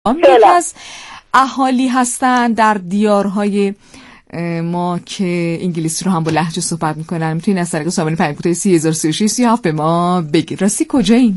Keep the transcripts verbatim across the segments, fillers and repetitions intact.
یکی از اهالی هستن در دیارهای ما که انگلیسی رو هم با لهجه صحبت میکنن. میتونین از طریق سامانه پیام کوتاه سی هزار و سی و شش سی و هفت به ما بگید. راستی کجایین؟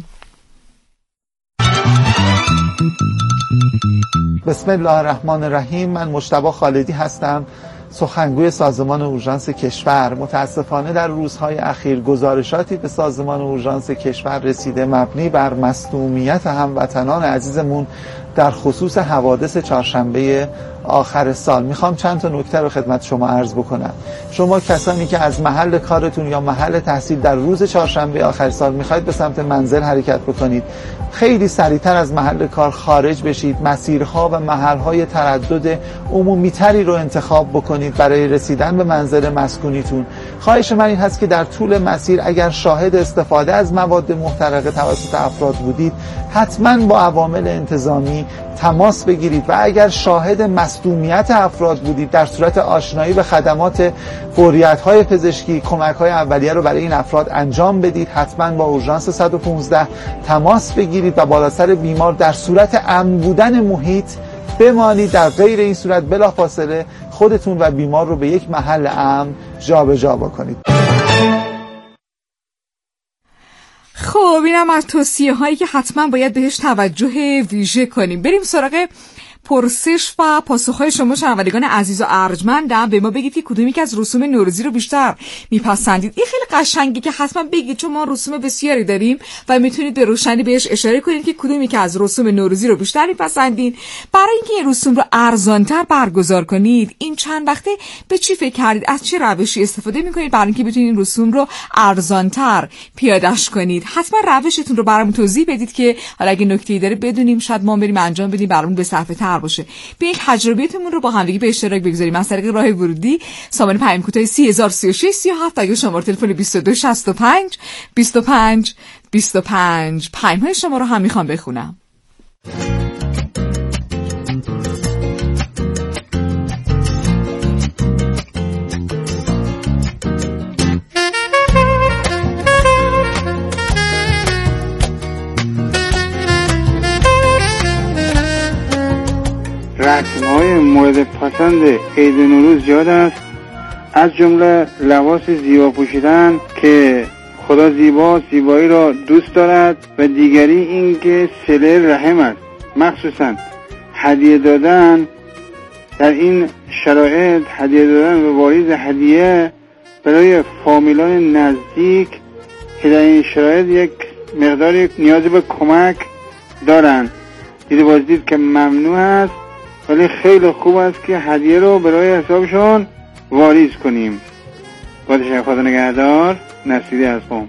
بسم الله الرحمن الرحیم. من مجتبی خالدی هستم، سخنگوی سازمان اورژانس کشور. متاسفانه در روزهای اخیر گزارشاتی به سازمان اورژانس کشور رسیده مبنی بر مصدومیت هموطنان عزیزمون در خصوص حوادث چهارشنبه آخر سال. میخوام چند تا نکته رو خدمت شما عرض بکنم. شما کسانی که از محل کارتون یا محل تحصیل در روز چهارشنبه آخر سال میخواید به سمت منزل حرکت بکنید، خیلی سریعتر از محل کار خارج بشید، مسیرها و محلهای تردد عمومی‌تری رو انتخاب بکنید برای رسیدن به منزل مسکونیتون. خواهش من این هست که در طول مسیر اگر شاهد استفاده از مواد محترقه توسط افراد بودید، حتما با عوامل انتظامی تماس بگیرید و اگر شاهد مصدومیت افراد بودید در صورت آشنایی به خدمات فوریت‌های پزشکی کمک‌های اولیه رو برای این افراد انجام بدید. حتما با اورژانس صد و پانزده تماس بگیرید و بالا سر بیمار در صورت امن بودن محیط بمانید. در غیر این صورت بلافاصله خودتون و بیمار رو به یک محل امن جابجا بکنید. خب اینم از توصیه هایی که حتما باید بهش توجه ویژه کنیم. بریم سراغ پرسش و پاسخهای شما شنوندگان عزیز و ارجمندم. به ما بگید که کدومی که از رسوم نوروزی رو بیشتر میپسندید. این خیلی قشنگه که حتما بگید، چون ما رسوم بسیاری داریم و میتونید به روشنی بهش اشاره کنید که کدومی که از رسوم نوروزی رو بیشتر میپسندید. برای اینکه این رسوم رو ارزانتر برگزار کنید، این چند وقته به چی فکر کردید؟ از چه روشی استفاده میکنید برای اینکه بتونید این رسوم رو ارزانتر پیاده‌اش کنید؟ حتما روشتون رو برامون توضیح بدید که حالا اگه نکته‌ای داره بدونیم، شاید ما بریم انجام بدیم برامون به صفحه باشه. به یک تجربیاتمون رو با همدیگه به اشتراک بگذاریم از طریق راه ورودی سامانه پیام کوتاه سی هزار و سی و شش سی و هفت یا شماره تلفن بیست و دو شصت و پنج بیست و پنج بیست و پنج. پیام‌های شما رو هم میخوام بخونم. رسم‌های مورد پسند عید نوروز زیاد است، از جمله لباس زیبا پوشیدن که خدا زیبا زیبایی را دوست دارد و دیگری این که صله رحم است. مخصوصا هدیه دادن در این شرایط، هدیه دادن به واریز هدیه برای فامیلان نزدیک که در این شرایط یک مقداری نیاز به کمک دارند. دیده بازدید که ممنوع است، ولی خیلی خوب است که هدیه رو برای حسابشون واریز کنیم. با تشکر، خدا نگهدار. نصیری هستم.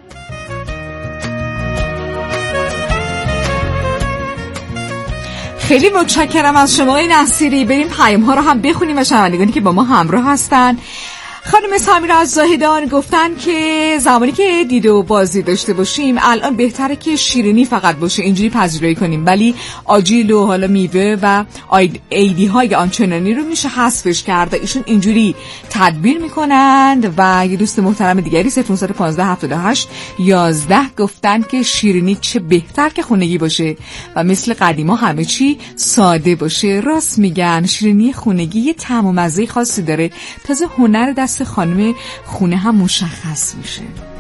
خیلی متشکرم از شما نصیری. بریم پیام ها رو هم بخونیم و شنوندگانی که با ما همراه هستن. خانم سمیرا از زاهدان گفتن که زمانی که دیده و بازی داشته باشیم الان بهتره که شیرینی فقط باشه، اینجوری پذیرایی کنیم، ولی آجیل و حالا میوه و ایدی های آنچنانی رو میشه حذفش کرد. ایشون اینجوری تدبیر میکنند. و یه دوست محترم دیگری صفر نه یک پنج هفت هشت یازده گفتن که شیرینی چه بهتر که خونگی باشه و مثل قدیما همه چی ساده باشه. راست میگن، شیرینی خونگی یه طعم و مزه خاصی داره، تازه هنر دست خانم خونه هم مشخص میشه.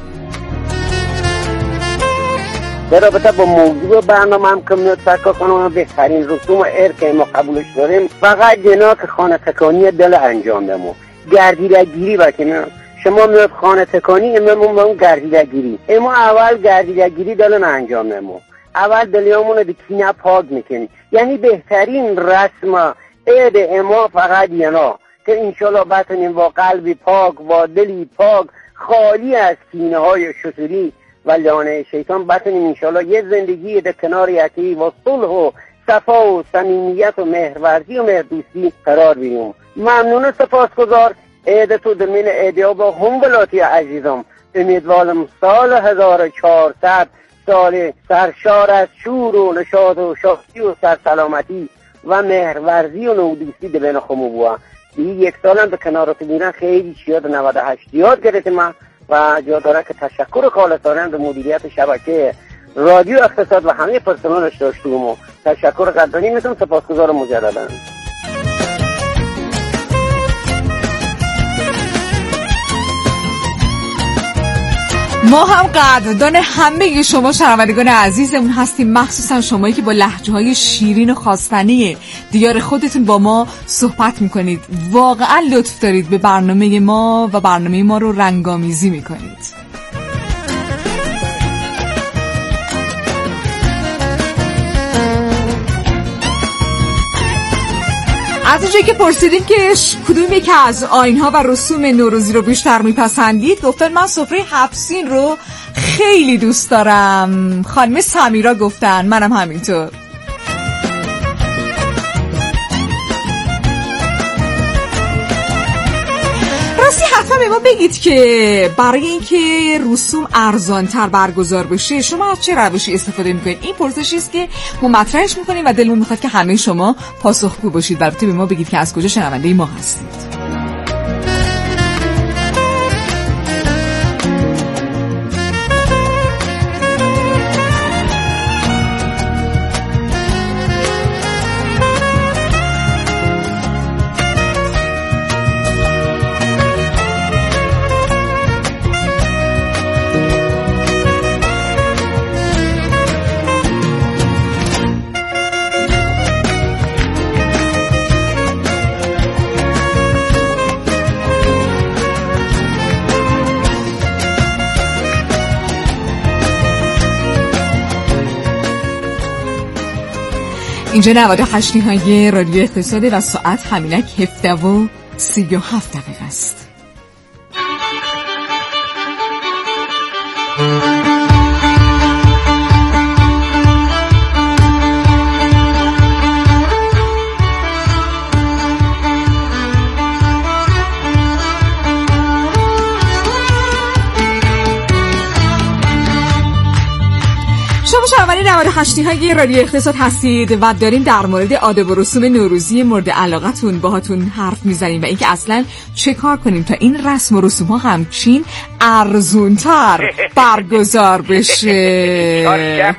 در رابطه با موضوع برنامه هم که میاد فکر کنم بهترین رسوم ارث که ما قبولش داریم فقط جناک خانه تکانی دل انجام دمو گردیدگیری و که شما میاد خانه تکانی اممون اون گردیدگیری اما اول گردیدگیری دل انجام دمو اول دلیامون دکینه پاک میکنی. یعنی بهترین رسم عید اما فقط ینا که انشالله بتونیم با قلبی پاک و دلی پاک خالی از کینه های شطوری و لانه شیطان بتونیم انشالله یه زندگی در کنار یکی و صلح و صفا و صمیمیت و مهرورزی و مهردوستی قرار بگیریم. ممنون، سپاسگزار. عید تو دمین عیدیا با هم بلاتی عزیزم. امیدوارم سال هزار و چهارصد سال سرشار از شور و نشاط و شادی و سرسلامتی و مهرورزی و نودوستی در بین خمو بوا. این یک سالم به کنارات میرن خیلی چیاد نود و هشت یاد گرفتم و جا داره که تشکر خالصانه به مدیریت شبکه رادیو اقتصاد و همه پرسنلش داشتیم و تشکر قدردانی میکنم. سپاسگزارم مجددا. ما هم قدردان همه شما شنوندگان عزیزمون هستیم، مخصوصا شمایی که با لهجه‌های شیرین و خواستنی دیار خودتون با ما صحبت میکنید. واقعا لطف دارید به برنامه ما و برنامه ما رو رنگامیزی میکنید. از اونجایی که پرسیدیم که کدوم یکی از آیین‌ها و رسوم نوروزی رو بیشتر میپسندید، گفتن من سفره هفسین رو خیلی دوست دارم. خانم سمیرا گفتن منم همینطور. راستی حتما به ما بگید که برای اینکه رسوم ارزان‌تر برگزار بشه شما از چه روشی استفاده میکنید؟ این پرسشی است که ما مطرحش میکنیم و دلمون میخواد که همه شما پاسخگو باشید. البته به ما بگید که از کجا شنونده ما هستید. اینجا نود و هشت های رادیو اقتصاد و ساعت همینک هفده و سی و هفت دقیقه است. شنونده نود و هشت های رادیو اقتصاد هستید و داریم در مورد آداب و رسوم نوروزی مورد علاقتون باهاتون حرف میزنیم و اینکه اصلا چه کار کنیم تا این رسم و رسوم ها همچین ارزونتر برگزار بشه.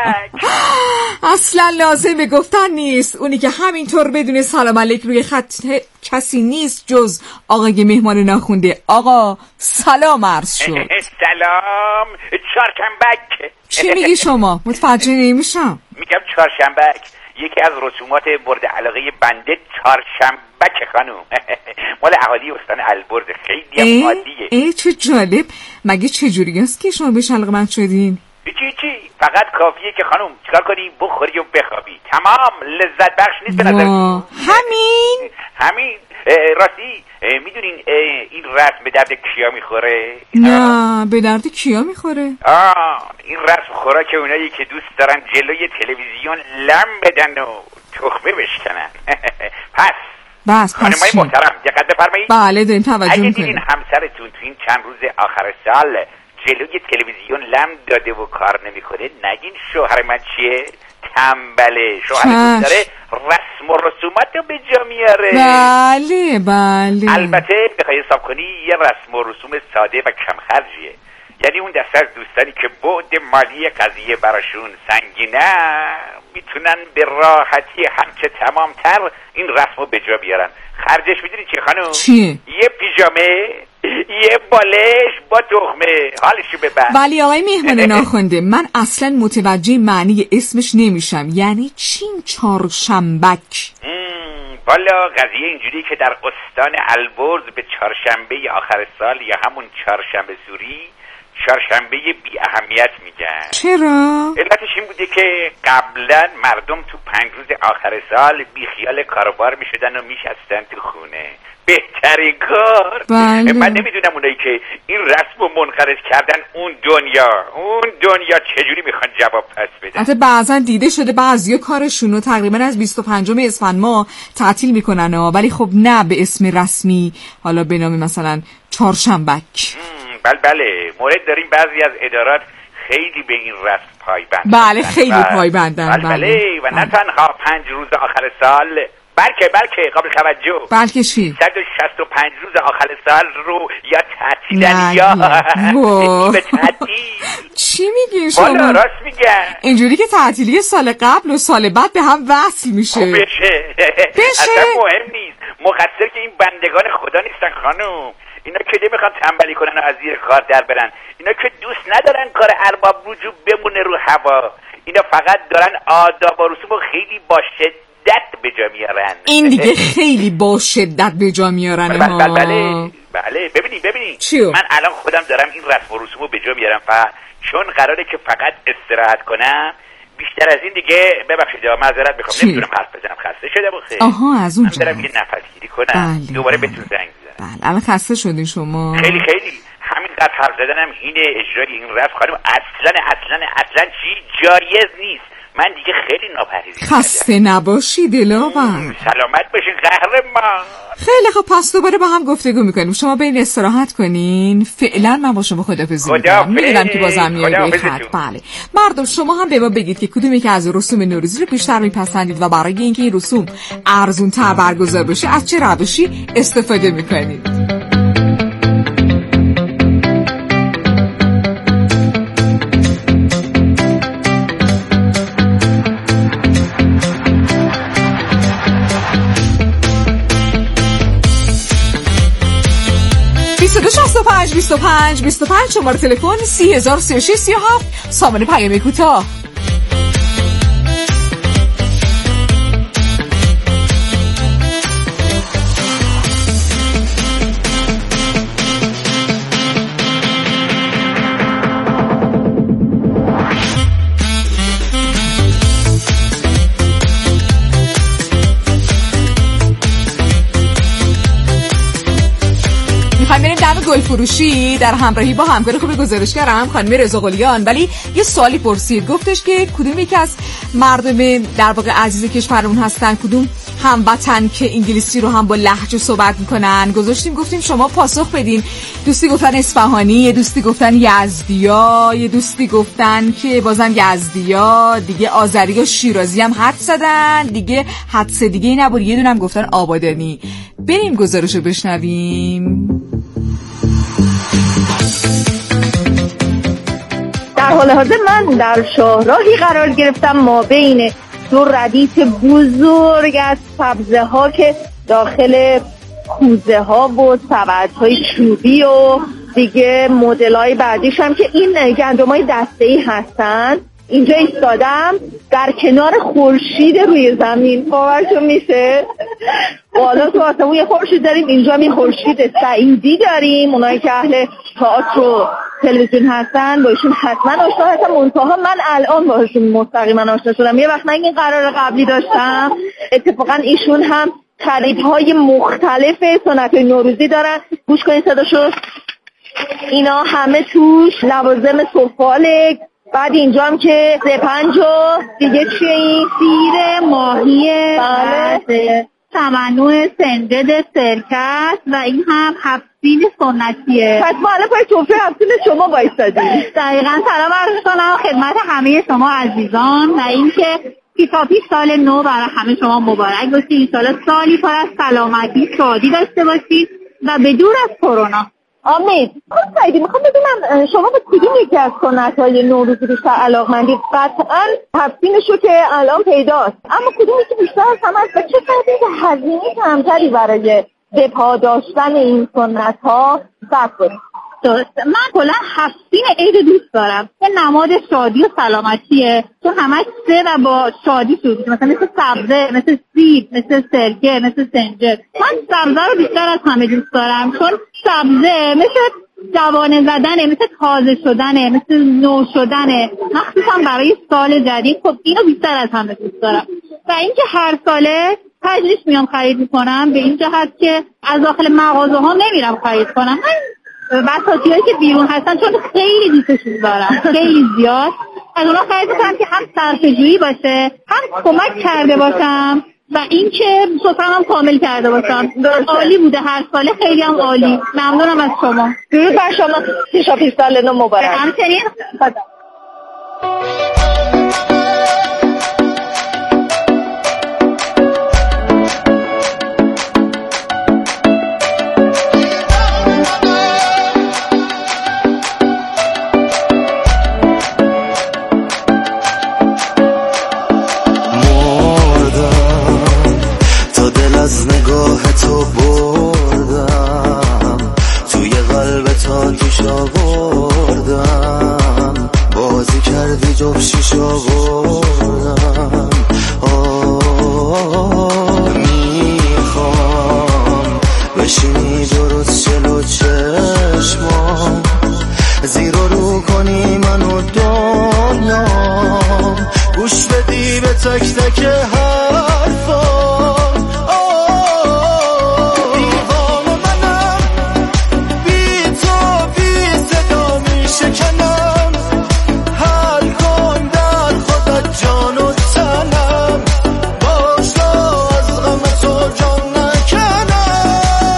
اصلا لازم به گفتن نیست. اونی که همینطور بدون سلام علیک روی خط کسی نیست جز آقای مهمان ناخونده. آقا سلام عرض شد. سلام چهارشنبک. چی میگی شما؟ متوجه نمیشم. میگم چهارشنبک یکی از رسومات مورد علاقه بنده چهارشنبک خانوم. مال اهالی استان البرز، خیلی عادیه. ای چه جالب. مگه چه جوری است که شما بهش علاقه‌مند شدین؟ چی چی فقط کافیه که خانوم چیکار کنی؟ بخوری و بخوابی. تمام. لذت بخش نیست به نظر؟ همین همین. راستی میدونین این رسم به درد کیا میخوره؟ نه به درد کیا میخوره؟ آه این رسم خوراک اونایی که دوست دارن جلوی تلویزیون لم بدن و تخمه بشکنن. پس بس پس خانمای محترم دقت بفرمایید. بله داریم توجه میکنیم. اگه دیدین همسرتون تو این چند روز آخر سال جلوی تلویزیون لم داده و کار نمیکنه، نگین شوهر من چیه؟ تنبله. شوهرتون داره رسم و رسومات رو به جا میاره. بله بله. البته بخوای حساب کنی یه رسم و رسوم ساده و کم خرجیه. یعنی اون دسته از دوستانی که بعد مالی قضیه براشون سنگینه میتونن به راحتی همچه تمامتر این رسم رو به جا بیارن. خرجش میدونی چی خانم؟ چیه؟ یه پیژامه، یه بالش با تخمه. حالشو ببر. ولی آقای مهمان ناخونده من اصلا متوجه معنی اسمش نمیشم. یعنی چین چهارشنبک؟ والا قضیه اینجوری که در استان البرز به چهارشنبه آخر سال یا همون چهارشنبه سوری چهارشنبه بی اهمیت میگن. چرا؟ علتش این بوده که قبلا مردم تو پنج روز آخر سال بی خیال کاروبار میشدن و میشستن تو خونه. بهترین کار. بله. من نمیدونم اونایی که این رسم رو منقرض کردن اون دنیا اون دنیا چجوری میخوان جواب پس بدن. حتی بعضا دیده شده بعضیا کارشون رو تقریبا از بیست و پنجم اسفند ماه تعطیل میکنن ها. ولی خب نه به اسم رسمی، حالا به نام مثلا چهارشنبک. بله بله مورد داریم بعضی از ادارات خیلی به این رسم پایبند. بله خیلی پایبندن. بله بله و نه تنها پنج روز آخر سال بلکه بلکه قابل توجه. بلکه چی؟ صد و شصت و پنج روز آخر سال رو یا تعطیلن یا به تعطیل. چی میگین شما؟ والا راست میگن. اینجوری که تعطیلی سال قبل و سال بعد به هم وصل میشه. بشه بشه اصلا مهم نیست. مقصر که این بندگان خدا نیستن خانم. اینا که نمیخوان تنبلی کنن و از زیر کار در برن. اینا که دوست ندارن کار ارباب وجوب بمونه رو هوا. اینا فقط دارن آداب و رسوم خیلی با شدت به جا میارن. این دیگه خیلی با شدت به جا میارن. بله بله بله, بله. ببینی ببینی چیو؟ من الان خودم دارم این رسم و رسومو به جا میارم و چون قراره که فقط استراحت کنم بیشتر از این دیگه ببخشید معذرت میخوام نمیتونم حرف بزنم خسته شدم و خیلی. آها از اونجا. من دارم یه نفس گیری کنم بله. دوباره بهتون زنگ بزنم. بله الان خسته شدین شما. خیلی خیلی همینقدر حرف زدنم اینه اجرای این رسم خانم اصلا اصلا اصلا چی جایز نیست. من دیگه خیلی ناپرهیزی خسته نباشی دلاور. سلامت باشین قهرمان. خیلی خب پس دوباره با هم گفتگو میکنیم. شما برین استراحت کنین. فعلا من با شما خداحافظی میکنم. میدونم که بازم میاد روی خط. بله مردم شما هم به ما بگید که کدومی که از رسوم نوروزی رو بیشتر میپسندید و برای اینکه این رسوم ارزون تر برگزار بشه از چه روشی استفاده میکنید. بیست و دو شصت و پنج بیست و پنج بیست و پنج شماره تلفن سی هزار و سی و شش سی و هفت سامان پیام کوتاه. گل فروشی در همراهی با همکار خوب گزارشگرم خانم رضا قلیان. ولی یه سوالی پرسید گفتش که کدوم یکی از مردم در واقع عزیز کشورمون هستن کدوم هموطن که انگلیسی رو هم با لهجه صحبت میکنن. گذاشتیم گفتیم شما پاسخ بدین. دوستی گفتن اصفهانی، یه دوستی گفتن یزدیا، یه دوستی گفتن که بازم یزدیا، دیگه آذری و شیرازی هم حد زدن، دیگه حدس دیگه ای نبود، یه دونم گفتن آبادانی. بریم گزارشو بشنویم. در حال حاضر من در شاهراهی قرار گرفتم ما بین دو ردیف بزرگ از سبزه ها که داخل کوزه ها و سبد های چوبی و دیگه مدل های بعدیش هم که این گندم های دسته ای هستن. اینجا ایستادم در کنار خورشید روی زمین. باورتون میشه بالا تو آسمون یه خورشید داریم، اینجا هم این خورشید سعیدی داریم. اونایی که اهل تئاتر و تلویزیون هستن با ایشون حتما آشنا هستن. منتها من الان باهاشون مستقیما آشنا شدم. یه وقت من این قرار قبلی داشتم. اتفاقا ایشون هم خریدهای مختلف سنت‌های نوروزی دارن. گوش کنید صداشو. اینا همه توش لوازم سفاله. بعد اینجا هم که زپنج و دیگه چیه این؟ سیر ماهی، بله، تمنوع سنجد سرکس و این هم هفتین سنتیه. پس ما الان پای توفه هفتین شما بایستادیم. دقیقا. سلام عرض کنم خدمت همه شما عزیزان و اینکه پیشاپیش سال نو برای همه شما مبارک باشه. انشالله سالی پر از سلامتی شادی داشته باشید و بدور از کرونا. آمین. خب سعیدی میخوام بدونم شما به کدوم یکی از سنت‌های نوروزی بیشتر علاقه‌مندید؟ قطعاً هفتینشو که الان پیداست، اما کدومی که بیشتر از همه است و چه قدر هزینه کمتری برای به پا داشتن این سنت‌ها صرف کنید؟ درست. من کلا هفتین عید دوست دارم. یه نماد شادی و سلامتیه چون همش سه و با شادی شروع میشه. مثلا مثل سبزه، مثل سیب، مثل سرکه، مثل سنجد. من سبزه رو بیشتر از همه دوست دارم چون سبزه مثل جوانه زدنه، مثل تازه شدنه، مثل نو شدنه، مخصوصا برای سال جدید. خب اینو بیشتر از همه دوست دارم و اینکه هر ساله تجریش میام خرید میکنم به این جهت که از داخل مغازه ها نمیرم خرید کنم. من بساطی هایی که بیرون هستن چون خیلی دوستشون دارم، خیلی زیاد از اونا خرید میکنم که هم صرفه‌جویی باشه، هم کمک کرده باشم و اینکه سفرم هم کامل کرده باشم. عالی بوده هر ساله، خیلی هم عالی. ممنونم از شما. درود بر شما. پیشاپیش سال نو مبارک. همچنین. از نگاه تو بردم، توی قلب تا توش آوردم، بازی کردی جفشیش آوردم. آه میخوام بشینی درست جلو چشمام، زیر و رو کنی منو دنیام، گوش بدی به تک تک حرفام. دیوانه منم، بی تو بی صدا می شکنم، حل کن در خودت جان و تنم، باش تا از غم تو جان نکنم.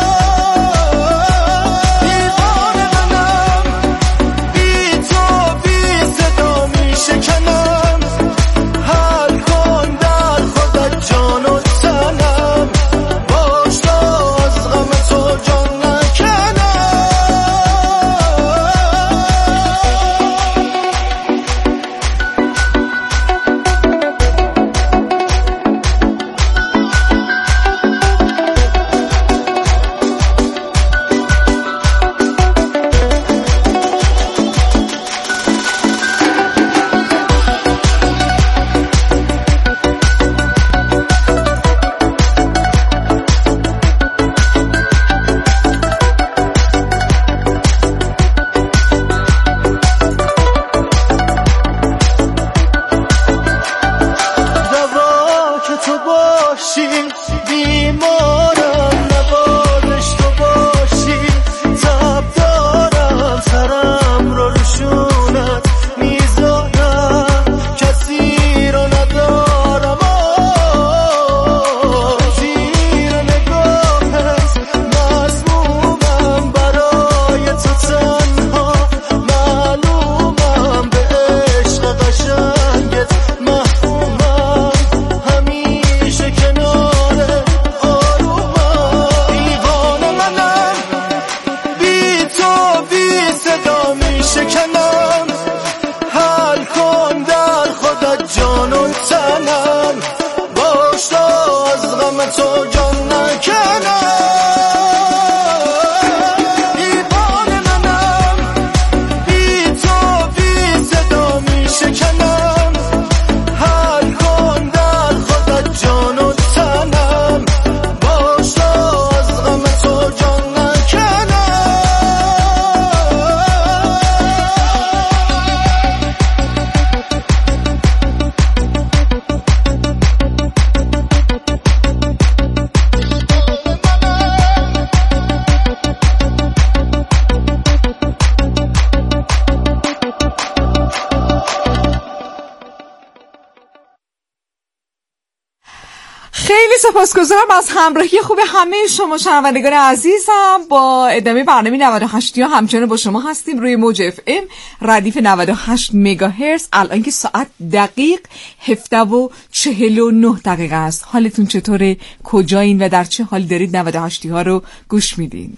دیوانه منم، بی تو بی صدا می شکنم، حل کن در خودت جان و تنم، باش تا از غم تو جان نکنم. دوا که تو باشی بیمارم، نوازش تو باشی تب دارم، سرم رو روشونت میذارم، کسی رو ندارم. آه زیر نگاهت مظلومم، برای تو تنها معلومم، به عشق قشنگت محکومم، همیشه کنار آرومم. دیوانه منم، بی تو بی صدا می شکنم، حل کن در خودت جان و تنم، باش تا از غم تو جان نکنم. دیوانه منم، بی تو بی صدا می شکنم، حل کن در خودت جان و تنم، باش تا از غم تو جان نکنم. خیلی سپاسگزارم از همراهی خوب همه شما شنوندگان عزیزم. با ادامه برنامه نود و هشت یا همچنان با شما هستیم روی موج اف ام ردیف نود و هشت مگاهرتز. الان که ساعت دقیق هفده و چهل و نه دقیقه است. حالتون چطوره؟ کجایین و در چه حالی دارید نود و هشتی ها رو گوش میدین؟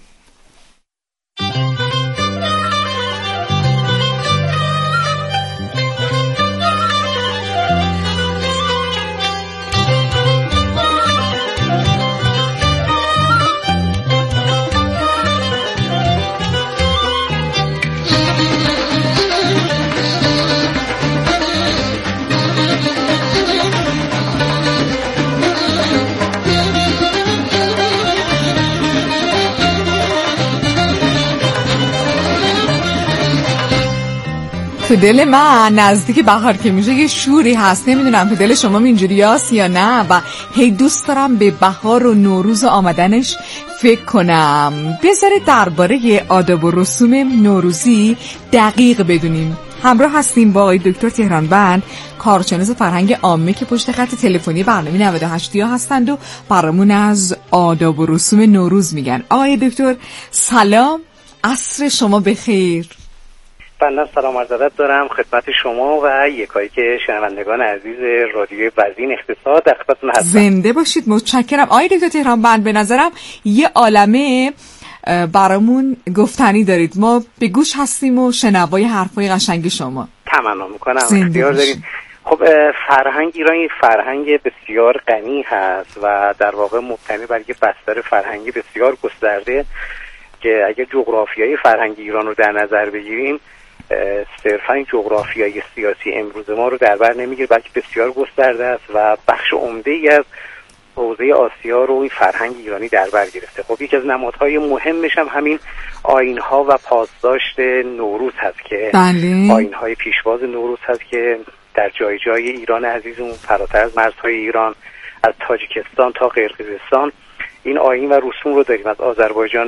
تو دل من نزدیک بهار که میشه یه شوری هست، نمیدونم تو دل شما اینجوری هست یا نه، و هی دوست دارم به بهار و نوروز و آمدنش فکر کنم. بذارید درباره آداب و رسوم نوروزی دقیق بدونیم. همراه هستیم با آقای دکتر تهرانبند، کارشناس فرهنگ عامه که پشت خط تلفنی برنامه نود و هشت ها هستند و برامون از آداب و رسوم نوروز میگن. آقای دکتر سلام، عصر شما بخیر. بنده سلام عرض ادب دارم خدمت شما و یکایی که شنوندگان عزیز رادیوی وزین اقتصاد در خدمتتون هستم. زنده باشید، متشکرم. آقای دکتر تهرانبند، به نظرم یه عالمه برامون گفتنی دارید. ما به گوش هستیم و شنوای حرفای قشنگ شما. تمنا میکنم، اختیار دارید. خب فرهنگ ایرانی فرهنگ بسیار غنی هست و در واقع مبتنی بر یک بستر فرهنگی بسیار گسترده که اگر جغرافیای فرهنگ ایران رو در نظر بگیریم صرفا این جغرافیای سیاسی امروز ما رو در بر نمیگیره، بلکه بسیار گسترده است و بخش عمده‌ای از حوزه آسیا رو این فرهنگ ایرانی در بر گرفته. خب یکی از نمادهای مهمش هم همین آیین‌ها و پاسداشت نوروز هست که بله. آیین‌های پیشواز نوروز هست که در جای جای ایران عزیزمون فراتر از مرزهای ایران از تاجیکستان تا قرقیزستان این آیین و رسوم رو داریم. از آذربایجان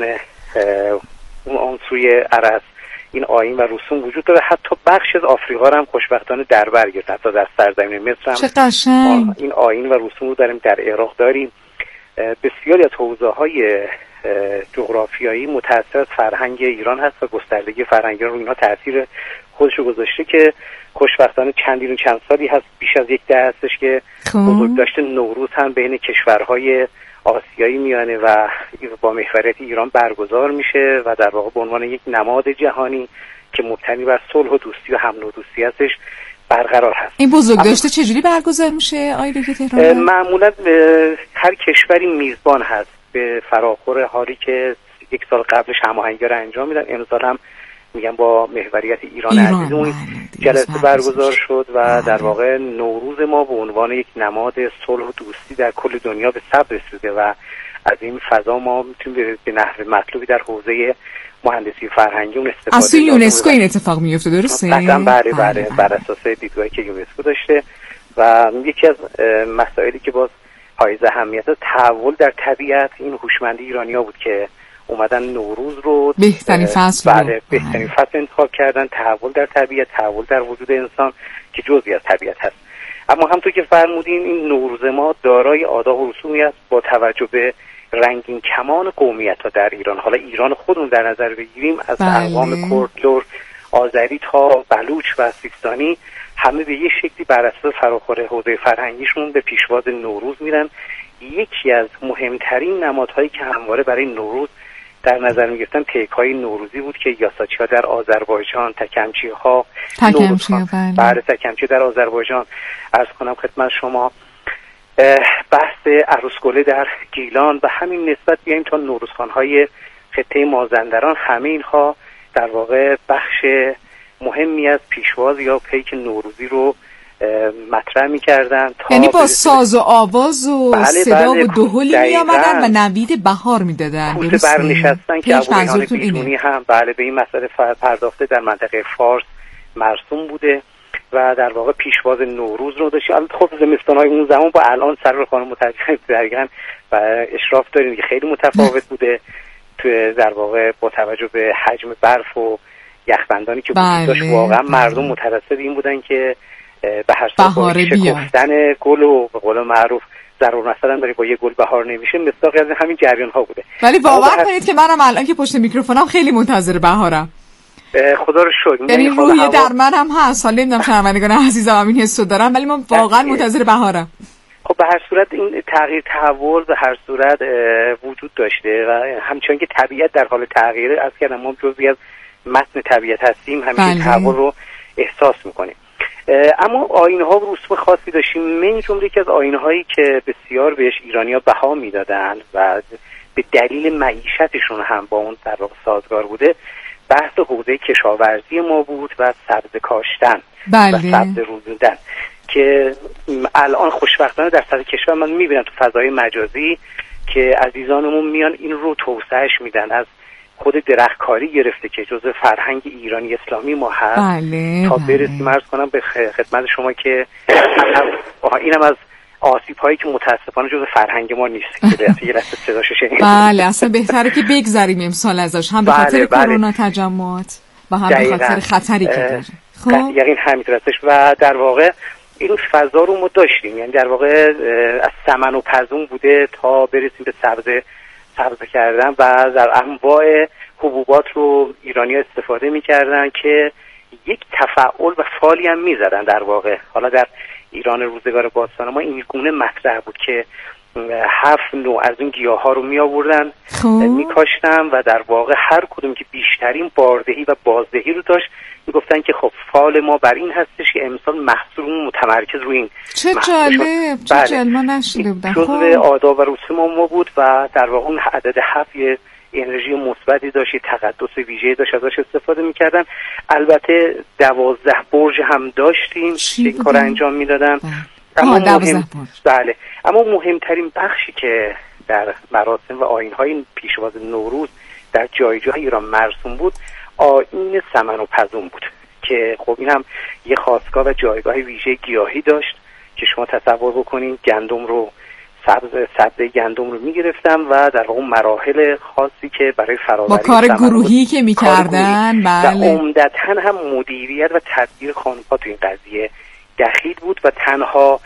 اون آن سوی عرض این آیین و رسوم وجود داره. حتی بخش از آفریقا هم خوشبختانه در بر گرفت. حتی در سرزمین مصر هم این آیین و رسوم رو داریم. در عراق داریم. بسیاری از حوزه‌های جغرافیایی متأثر از فرهنگ ایران هست و گستردگی فرهنگ رو اینها تأثیر خودش رو گذاشته که خوشبختانه چندین و چند سالی هست، بیش از یک دهه هستش که بزرگداشت نوروز هم بین کشورهای آسیایی میانه و با محوریت ایران برگزار میشه و در واقع به عنوان یک نماد جهانی که مبتنی بر صلح و دوستی و هم نودوستی هستش برقرار هست. این بزرگداشت چجوری برگزار میشه آقای دکتر تهران؟ معمولا هر کشوری میزبان هست به فراخور حالی که یک سال قبلش هماهنگی رو انجام میدن. امسال هم میگم با محوریت ایران, ایران عزیزمون جلسه برگزار شد و در واقع نوروز ما به عنوان یک نماد صلح و دوستی در کل دنیا به ثبت رسیده و از این فضا ما میتونیم به نحو مطلوبی در حوزه مهندسی فرهنگی اون استفاده اصلا یونسکو این اتفاق میفته درسته؟ قطعا بله بله بر اساس دیدگاهی که یونسکو داشته و یکی از مسائلی که باز حائز اهمیت تحول در طبیعت این هوشمندی ایرانی‌ها بود که اومدن نوروز رو بهترین فصل بله بهترین فصل انتخاب کردن. تحول در طبیعت، تحول در وجود انسان که جزئی از طبیعت هست. اما همونطور که فرمودین این نوروز ما دارای آداب و رسومی است با توجه به رنگین کمان قومیت‌ها در ایران. حالا ایران خودمون در نظر بگیریم از بله. اقوام کرد، لر، آذری تا بلوچ و سیستانی همه به یک شکلی بر اساس فراخور حوزه فرهنگیشون به پیشواز نوروز میرن. یکی از مهمترین نمادهایی که همواره برای نوروز در نظر می‌گرفتن پیک‌های نوروزی بود که یاساچی‌ها در آذربایجان، تکمچی‌ها، تکمچی‌ها بله تکمچی در آذربایجان، عرض کنم خدمت شما بحث عروسگله در گیلان و همین نسبت بیایم تا نوروزخوان‌های خطه مازندران، همه اینها در واقع بخش مهمی از پیشواز یا پیک نوروزی رو مطرح می‌کردن. یعنی با ساز و آواز و بله صدا بله و دهلی می‌آمدن و نوید بهار می‌دادن. پوست برنشستن که ابوریحان بیرونی هم بله به این مسئله پرداخته در منطقه فارس مرسوم بوده و در واقع پیشواز نوروز رو داشت. البته خب زمستان‌های اون زمان با الان سر خانم مترجم درگن و اشراف داریم که خیلی متفاوت بوده تو در واقع با توجه به حجم برف و یخبندانی که وجود داشت. واقعا مردم مترصد این بودن که به هر صورت شکفتن گل و به قول معروف ضرور مثلا داری با یه گل بهار نمیشه مصداقی از همین جریان ها بوده. ولی باور کنید که منم الان که پشت میکروفونم خیلی منتظر بهارم. خدا رو شکر. یعنی روحیه در منم هست. حالا نمیدونم شنوندگان عزیزم همین حسو دارم ولی من واقعا منتظر بهارم. خب به هر صورت این تغییر تحول به هر صورت وجود داشته و همچنان که طبیعت در حال تغییره. از کردم ما جزئی از متن طبیعت هستیم، همین تحول رو احساس میکنیم. اما آیین‌ها و رسوم خاصی داشتیم. من جمله که از آیین‌هایی که بسیار بهش ایرانی‌ها بها میدادن و به دلیل معیشتشون هم با اون در واقع سازگار بوده بحث حوزه کشاورزی ما بود و سبزه کاشتن بله. و سبزه روزیدن که الان خوشبختانه در سطح کشور من میبینم تو فضای مجازی که عزیزانمون میان این رو توسعهش میدن، از خود درختکاری گرفته که جزء فرهنگ ایرانی اسلامی ما هست بله، تا بله. برسیم عرض کنم به خدمت شما که اینم از آسیب هایی که متاسفانه جزء فرهنگ ما نیست که یه لحظه صداشو شنیدید. بله اصلا بهتره که بگذریم امسال ازش، هم به خاطر بله، کرونا بله. تجمعات و هم به خاطر خطری که داره. خب یقین همینطور هستش و در واقع این فضا رو ما داشتیم، یعنی در واقع از سمن و پزون بوده تا برسیم به سبزه سبزه کردن و در انواع حبوبات رو ایرانی استفاده می‌کردن که یک تفاعل و فالی هم می‌زدن در واقع. حالا در ایران روزگار باستان ما این گونه مطرح بود که هفت نوع از این گیاه ها رو می آوردن می کاشتن و در واقع هر کدوم که بیشترین باردهی و بازدهی رو داشت می گفتن که خب فال ما بر این هستش که امسال محصولمون متمرکز روی این. چه جالب، چه جالب، ما نشیده بودم. جزء آداب و رسوم ما بود و در واقع اون عدد هفت یه انرژی مثبتی داشت، تقدس ویژه‌ای داشت، ازش استفاده می‌کردن. البته دوازده برج هم داشتیم که این کار انجام میدادن. اما مهم... بله اما مهمترین بخشی که در مراسم و آیین‌های پیشواز نوروز در جای جای ایران مرسوم بود آیین سمن و پزون بود که خب این هم یه خاستگاه و جایگاه ویژه گیاهی داشت که شما تصور بکنین گندم رو سبز سبز گندم رو میگرفتم و در اون مراحل خاصی که برای فراوری با کار گروهی که میکردن بله. و عمدتاً هم مدیریت و تدبیر خانم‌ها تو این قضیه دخیل بود و تنها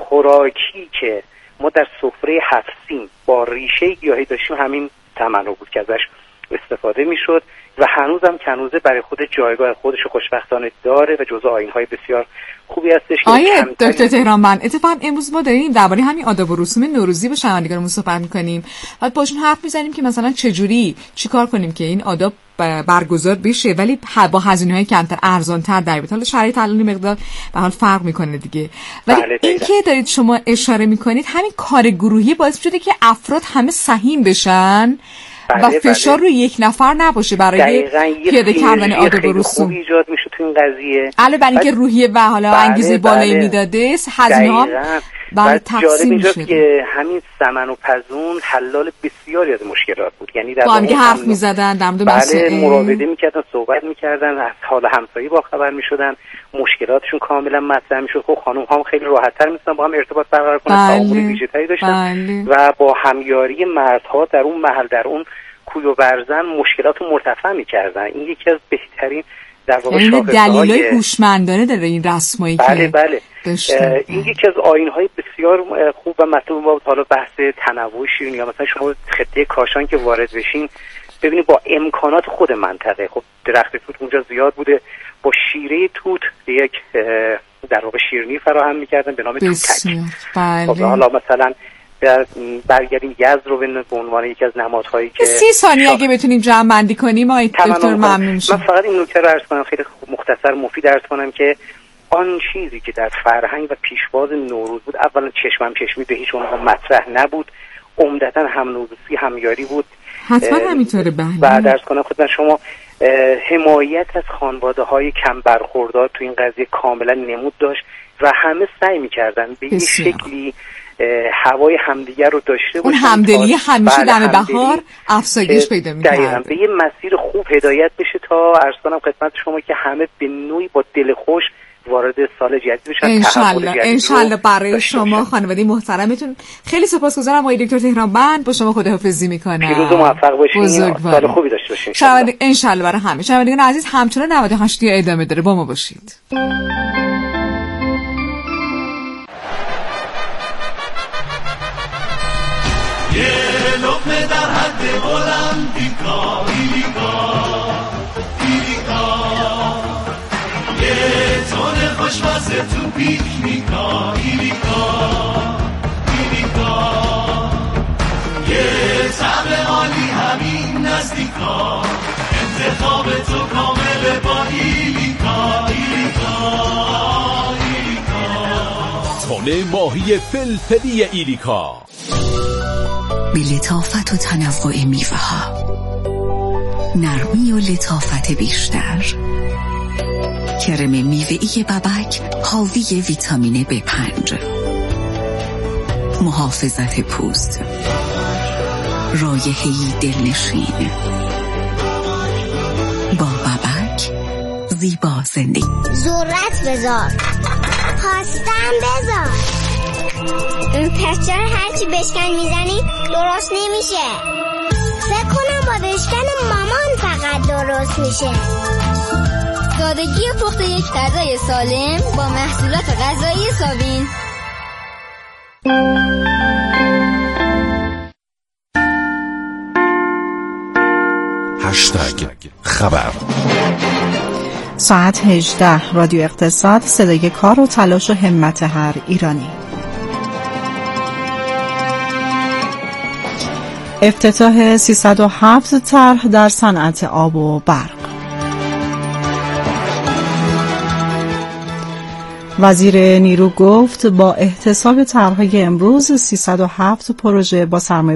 خوراکی که ما در سفره هفت سین با ریشه گیاهی داشتیم همین تمنا بود که ازش استفاده میشد و هنوزم که هنوزه برای خود جایگاه خودش خوشبختانه داره و جزء آیین‌های بسیار خوبی هستش. آیه دکتر تهرانبند، اتفاقا امروز ما داریم درباره همین آداب و رسوم نوروزی با شنوندگانمون صحبت می‌کنیم و باشون حرف می‌زنیم که مثلا چجوری چیکار کنیم که این آداب برگزار بشه ولی با هزینه‌های کمتر، ارزان‌تر در بیاد. حالا شرایط الان مقدار به حال فرق می‌کنه دیگه، ولی بله این که دارید شما اشاره می‌کنید همین کار گروهی باعث شده که افراد همه سهیم بشن بله و فشار بله. روی یک نفر نباشه برای پیاده کردن آداب و رسوم. ایجاد میشه تو این قضیه. علاوه بر اینکه روحیه و حالا بله انگیزه بالایی بله. میداده، هزینه‌ها بعد تقسیم میشه که همین سمن و پزون حلال بسیاری از مشکلات بود. یعنی در واقع حرف می‌زدن، در مورد مسائل مراوده می‌کردن، صحبت می‌کردن، از حال همسایه با خبر می‌شدن، مشکلاتشون کاملا مطرح می‌شد. خب خانم‌ها هم خیلی راحت‌تر می‌تونن با هم ارتباط برقرار کنن، تعامل ویژه‌تری داشتن بله. و با همیاری مردها در اون محل در اون کوی و برزن مشکلات رو مرتفع می‌کردن. این یکی از بهترین در واقع شاخص‌های دلیل‌های هوشمندانه داره این رسمایی بله که بله بله این یکی از آیین‌های بسیار خوب و مطلوب بود. حالا بحث تنوع شیرینی یا مثلا شما خطه کاشان که وارد بشین ببینید با امکانات خود منطقه، خب درخت توت اونجا زیاد بوده، با شیره توت یک در واقع شیرینی فراهم می‌کردن به نام توتک. بله. خب حالا مثلا برگردیم یزد رو به عنوان یکی از نمادهایی که سی ثانیه شا... اگه بتونیم جمع بندی کنیم آقای دکتر ممنون میشم. من فقط این نکته رو عرض کنم، خیلی مختصر مفید عرض کنم که آن چیزی که در فرهنگ و پیشواز نوروز بود اولا چشمم چشمی به هیچ عنوان مطرح نبود، عمدتاً هم نوروزی همیاری بود. حتما همینطوره. بله. بعد عرض کنم خدمت شما حمایت از خانواده‌های کم برخوردار تو این قضیه کاملا نمود داشت و همه سعی می‌کردن به این شکلی هوای همدیگر رو داشته باشن، اون همدلی همیشه دم بهار افزایش پیدا می‌کنه، دقیقاً به یه مسیر خوب هدایت بشه تا عرض کنم خدمت شما که همه به نوعی با دل خوش وارد سال جدید بشن. انشالله انشالله برای شما خانواده محترمتون. خیلی سپاسگزارم آقای دکتر تهرانبند، با شما خداحافظی میکنم. پیروز و موفق باشین، سال خوبی داشته باشین انشالله. انشالله برای همه شنوندگان عزیز همچنان نود و هشت ادامه داره، با ما باشید. یه لقمه در حد بلند ایلیکا ایلیکا ایلیکا، یه تون خوشمزه تو پیکنیکا ایلیکا ایلیکا، یه طعم عالی همین نزدیکا، انتخاب تو کامل با ایلیکا ایلیکا ایلیکا. تون ماهی فلفلی ایلیکا به لطافت و تنوع میوه ها، نرمی و لطافت بیشتر، کرم میوه‌ای ببک حاوی ویتامین بی پنج، محافظت پوست، رایحه‌ای دلنشین. با ببک زیبا زندگی. ذرت بذار، پاستم بذار، این پسچه هرچی بشکن میزنی درست نمیشه. فکر کنم با بشکن مامان فقط درست میشه. سادگی پخت یک غذای سالم با محصولات غذایی سابین. هشتگ خبر. ساعت هجده. رادیو اقتصاد، صدای کار و تلاش و همت هر ایرانی. افتتاح سیصد و هفت طرح در صنعت آب و برق. وزیر نیرو گفت با احتساب طرح‌های امروز سیصد و هفت پروژه با سرمایه